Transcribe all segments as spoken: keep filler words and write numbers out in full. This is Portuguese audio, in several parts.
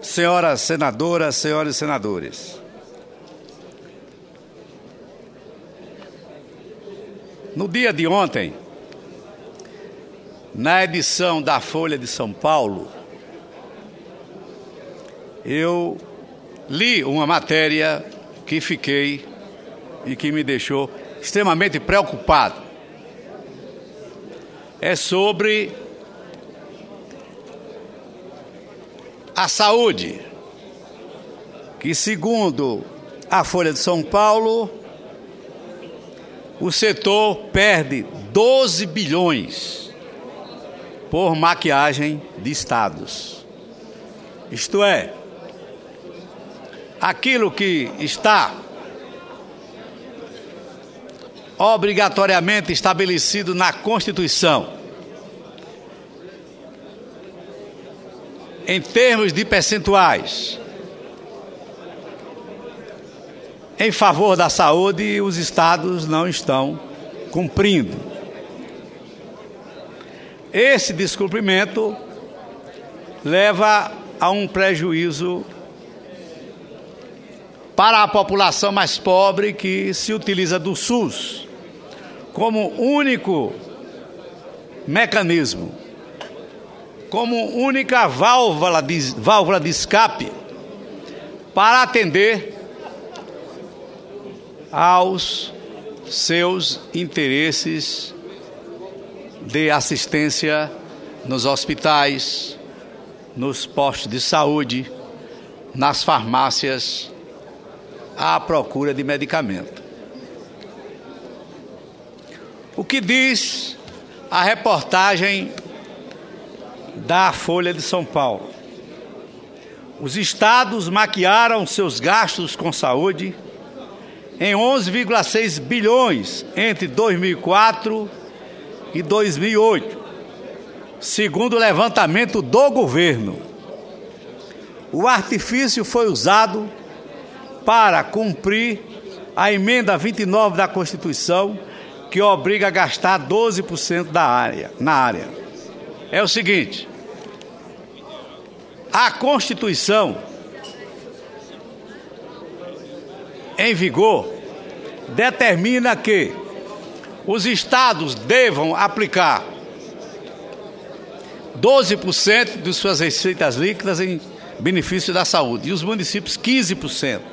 senhoras senadoras, senhores senadores. No dia de ontem, na edição da Folha de São Paulo, eu li uma matéria que fiquei e que me deixou extremamente preocupado. É sobre a saúde, que segundo a Folha de São Paulo, o setor perde doze bilhões por maquiagem de estados. Isto é, aquilo que está obrigatoriamente estabelecido na Constituição, em termos de percentuais, em favor da saúde, os estados não estão cumprindo. Esse descumprimento leva a um prejuízo para a população mais pobre que se utiliza do SUS como único mecanismo, como única válvula de, válvula de escape para atender aos seus interesses de assistência nos hospitais, nos postos de saúde, nas farmácias, à procura de medicamento. O que diz a reportagem da Folha de São Paulo? Os estados maquiaram seus gastos com saúde em onze vírgula seis bilhões entre dois mil e quatro e dois mil e oito, segundo o levantamento do governo. O artifício foi usado para cumprir a emenda vinte e nove da Constituição, que obriga a gastar doze por cento da área, na área. É o seguinte: a Constituição em vigor determina que os estados devam aplicar doze por cento de suas receitas líquidas em benefício da saúde e os municípios quinze por cento.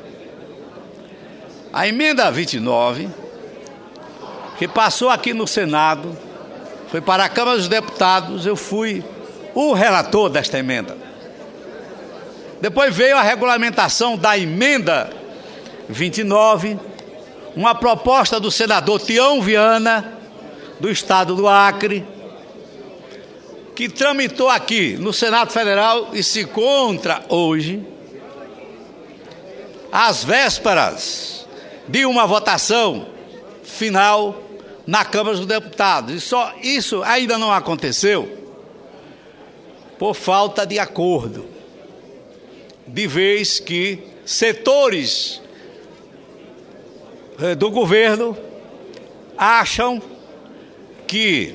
A emenda vinte e nove, que passou aqui no Senado, foi para a Câmara dos Deputados, eu fui o relator desta emenda. Depois veio a regulamentação da emenda vinte e nove, uma proposta do senador Tião Viana, do estado do Acre, que tramitou aqui no Senado Federal e se encontra hoje, às vésperas de uma votação final na Câmara dos Deputados. E só isso ainda não aconteceu por falta de acordo, de vez que setores do governo acham que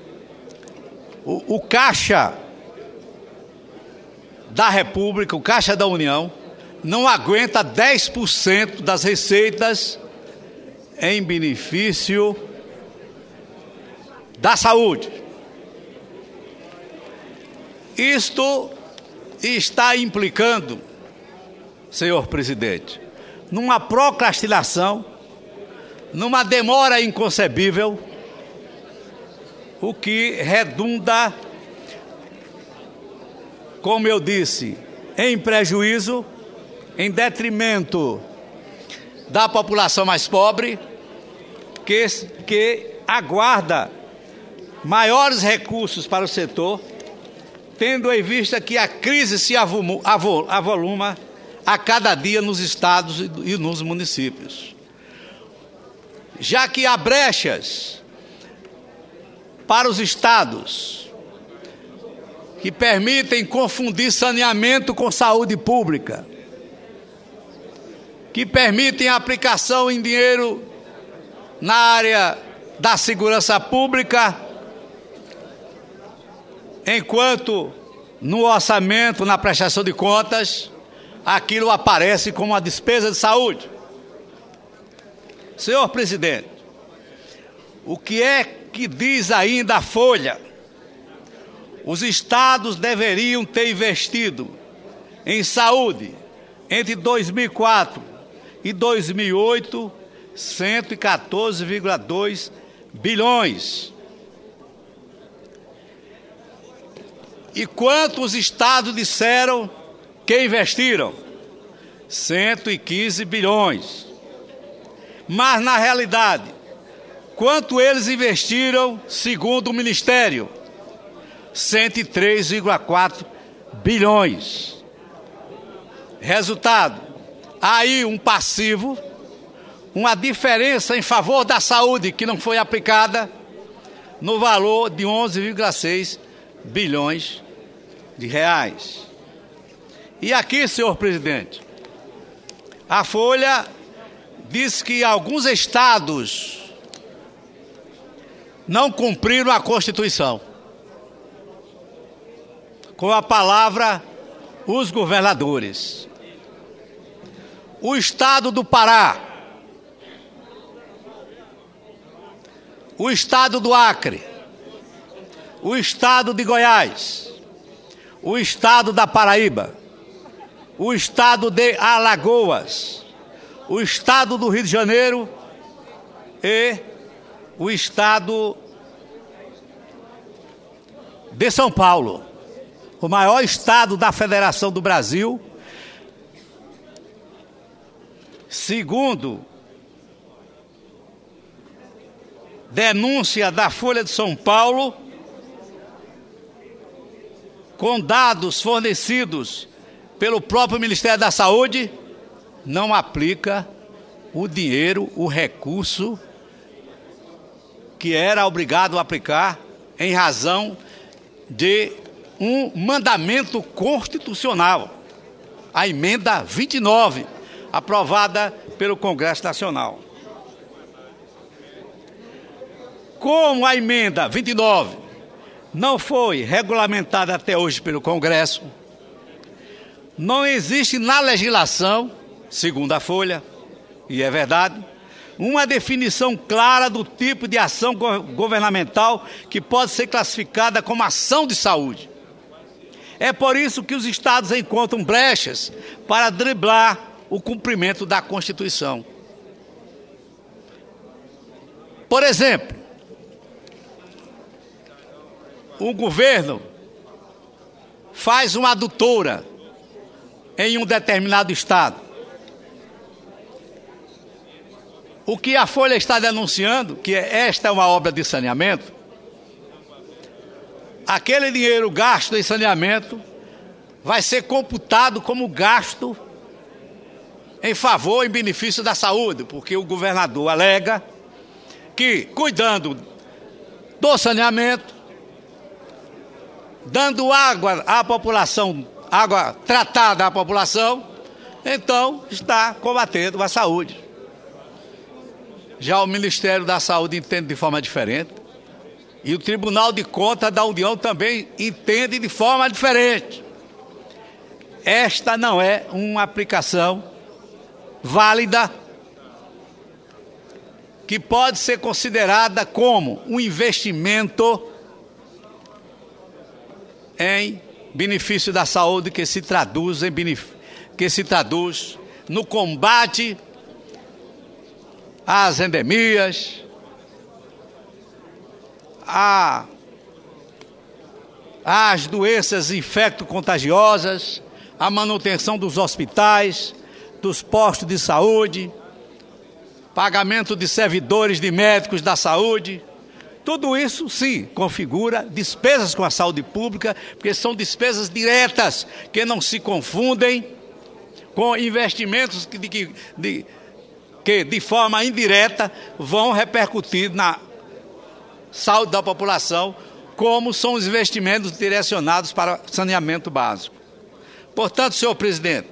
o, o Caixa da República, o Caixa da União, não aguenta dez por cento das receitas em benefício da saúde. Isto está implicando, senhor presidente, numa procrastinação, numa demora inconcebível, o que redunda, como eu disse, em prejuízo, em detrimento da população mais pobre, que, que aguarda maiores recursos para o setor, tendo em vista que a crise se avoluma a cada dia nos estados e nos municípios. Já que há brechas para os estados que permitem confundir saneamento com saúde pública, que permitem a aplicação em dinheiro na área da segurança pública, enquanto no orçamento, na prestação de contas, aquilo aparece como uma despesa de saúde. Senhor presidente, o que é que diz ainda a Folha? Os estados deveriam ter investido em saúde entre dois mil e quatro e dois mil e oito, cento e quatorze vírgula dois bilhões. E quanto os estados disseram que investiram? cento e quinze bilhões. Mas, na realidade, quanto eles investiram, segundo o Ministério? cento e três vírgula quatro bilhões. Resultado, aí um passivo, uma diferença em favor da saúde que não foi aplicada no valor de onze vírgula seis bilhões de reais. E aqui, senhor presidente, a Folha diz que alguns estados não cumpriram a Constituição. Com a palavra, os governadores. O estado do Pará, o estado do Acre, o estado de Goiás, o estado da Paraíba, o estado de Alagoas, o estado do Rio de Janeiro e o estado de São Paulo, o maior estado da Federação do Brasil, segundo denúncia da Folha de São Paulo, com dados fornecidos pelo próprio Ministério da Saúde, não aplica o dinheiro, o recurso que era obrigado a aplicar em razão de um mandamento constitucional, a emenda vinte e nove, aprovada pelo Congresso Nacional. Como a emenda vinte e nove não foi regulamentada até hoje pelo Congresso, não existe na legislação, segundo a Folha, e é verdade, uma definição clara do tipo de ação governamental que pode ser classificada como ação de saúde. É por isso que os estados encontram brechas para driblar o cumprimento da Constituição. Por exemplo, o governo faz uma adutora em um determinado estado. O que a Folha está denunciando, que esta é uma obra de saneamento, aquele dinheiro gasto em saneamento vai ser computado como gasto em favor, em benefício da saúde, porque o governador alega que, cuidando do saneamento, dando água à população, água tratada à população, então está combatendo a saúde. Já o Ministério da Saúde entende de forma diferente. E o Tribunal de Contas da União também entende de forma diferente. Esta não é uma aplicação válida que pode ser considerada como um investimento em benefício da saúde que se traduz em benef... que se traduz no combate às endemias, a, as doenças infecto-contagiosas, a manutenção dos hospitais, dos postos de saúde, pagamento de servidores, de médicos da saúde. Tudo isso, sim, configura despesas com a saúde pública, porque são despesas diretas, que não se confundem com investimentos que de, de, que, de forma indireta, vão repercutir na saúde da população, como são os investimentos direcionados para saneamento básico. Portanto, senhor presidente,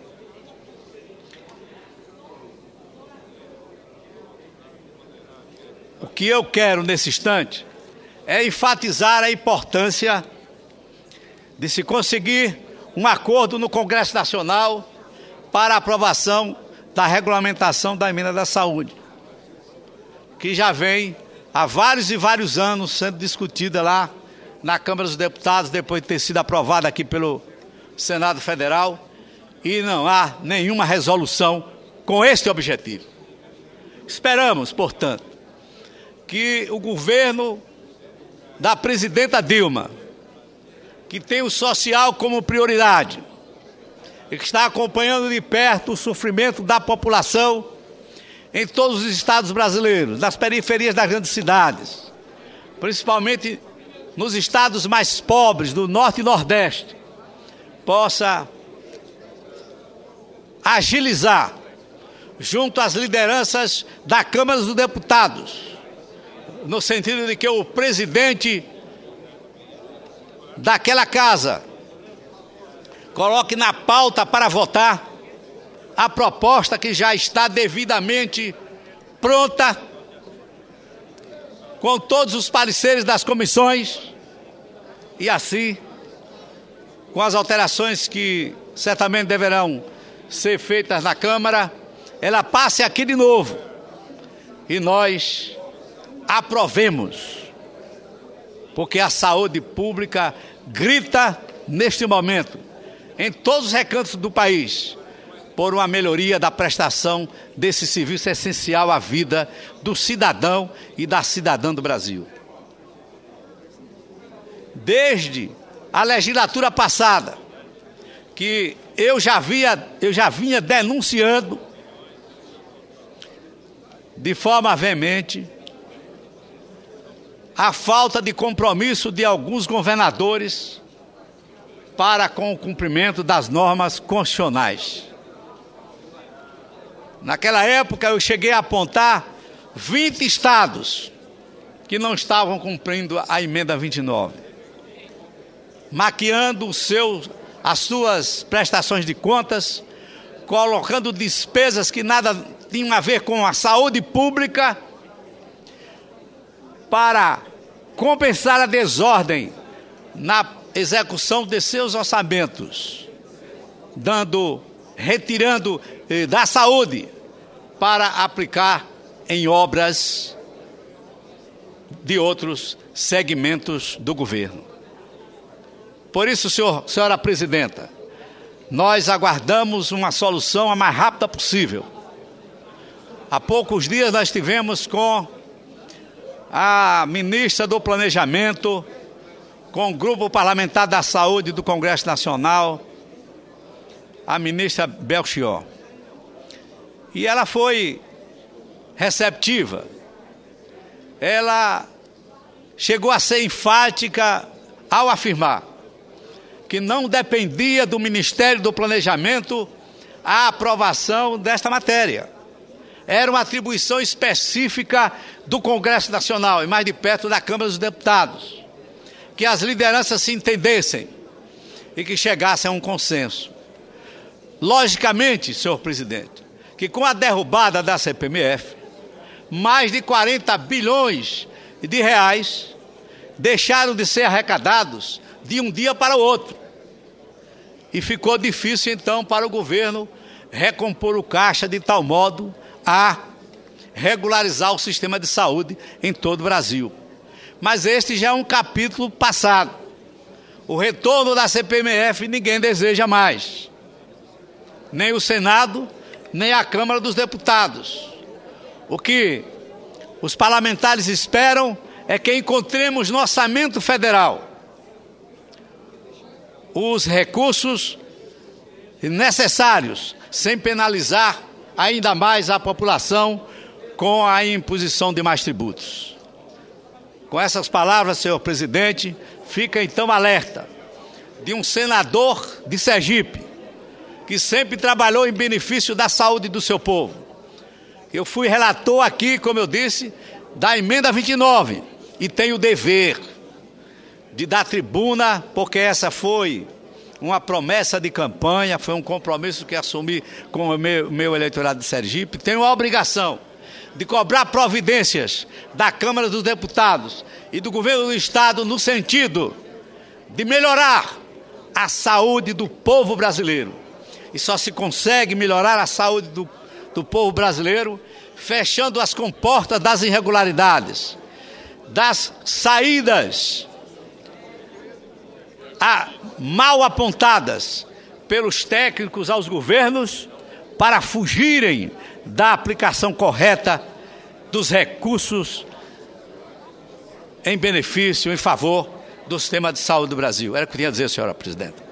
o que eu quero nesse instante é enfatizar a importância de se conseguir um acordo no Congresso Nacional para a aprovação da regulamentação da emenda da saúde, que já vem há vários e vários anos sendo discutida lá na Câmara dos Deputados, depois de ter sido aprovada aqui pelo Senado Federal, e não há nenhuma resolução com este objetivo. Esperamos, portanto, que o governo da presidenta Dilma, que tem o social como prioridade e que está acompanhando de perto o sofrimento da população em todos os estados brasileiros, nas periferias das grandes cidades, principalmente nos estados mais pobres do Norte e Nordeste, possa agilizar, junto às lideranças da Câmara dos Deputados, no sentido de que o presidente daquela casa coloque na pauta para votar a proposta que já está devidamente pronta, com todos os pareceres das comissões, e assim, com as alterações que certamente deverão ser feitas na Câmara, ela passe aqui de novo e nós aprovemos, porque a saúde pública grita neste momento, em todos os recantos do país, por uma melhoria da prestação desse serviço essencial à vida do cidadão e da cidadã do Brasil. Desde a legislatura passada, que eu já, via, eu já vinha denunciando de forma veemente a falta de compromisso de alguns governadores para com o cumprimento das normas constitucionais. Naquela época eu cheguei a apontar vinte estados que não estavam cumprindo a emenda vinte e nove, maquiando o seu, as suas prestações de contas, colocando despesas que nada tinham a ver com a saúde pública para compensar a desordem na execução de seus orçamentos, dando, retirando eh, da saúde para aplicar em obras de outros segmentos do governo. Por isso, senhor, senhora presidenta, nós aguardamos uma solução a mais rápida possível. Há poucos dias nós estivemos com a ministra do Planejamento, com o Grupo Parlamentar da Saúde do Congresso Nacional, a ministra Belchior. E ela foi receptiva. Ela chegou a ser enfática ao afirmar que não dependia do Ministério do Planejamento a aprovação desta matéria. Era uma atribuição específica do Congresso Nacional e mais de perto da Câmara dos Deputados. Que as lideranças se entendessem e que chegassem a um consenso. Logicamente, senhor presidente, que com a derrubada da C P M F, mais de quarenta bilhões de reais deixaram de ser arrecadados de um dia para o outro. E ficou difícil, então, para o governo recompor o caixa de tal modo a regularizar o sistema de saúde em todo o Brasil. Mas este já é um capítulo passado. O retorno da C P M F ninguém deseja mais. Nem o Senado, nem a Câmara dos Deputados. O que os parlamentares esperam é que encontremos no orçamento federal os recursos necessários, sem penalizar ainda mais a população com a imposição de mais tributos. Com essas palavras, senhor presidente, fica então alerta de um senador de Sergipe, que sempre trabalhou em benefício da saúde do seu povo. Eu fui relator aqui, como eu disse, da emenda vinte e nove, e tenho o dever de dar tribuna, porque essa foi uma promessa de campanha, foi um compromisso que assumi com o meu, meu eleitorado de Sergipe. Tenho a obrigação de cobrar providências da Câmara dos Deputados e do Governo do Estado no sentido de melhorar a saúde do povo brasileiro. E só se consegue melhorar a saúde do, do povo brasileiro fechando as comportas das irregularidades, das saídas a, mal apontadas pelos técnicos aos governos para fugirem da aplicação correta dos recursos em benefício, em favor do sistema de saúde do Brasil. Era o que eu tinha a dizer, senhora presidenta.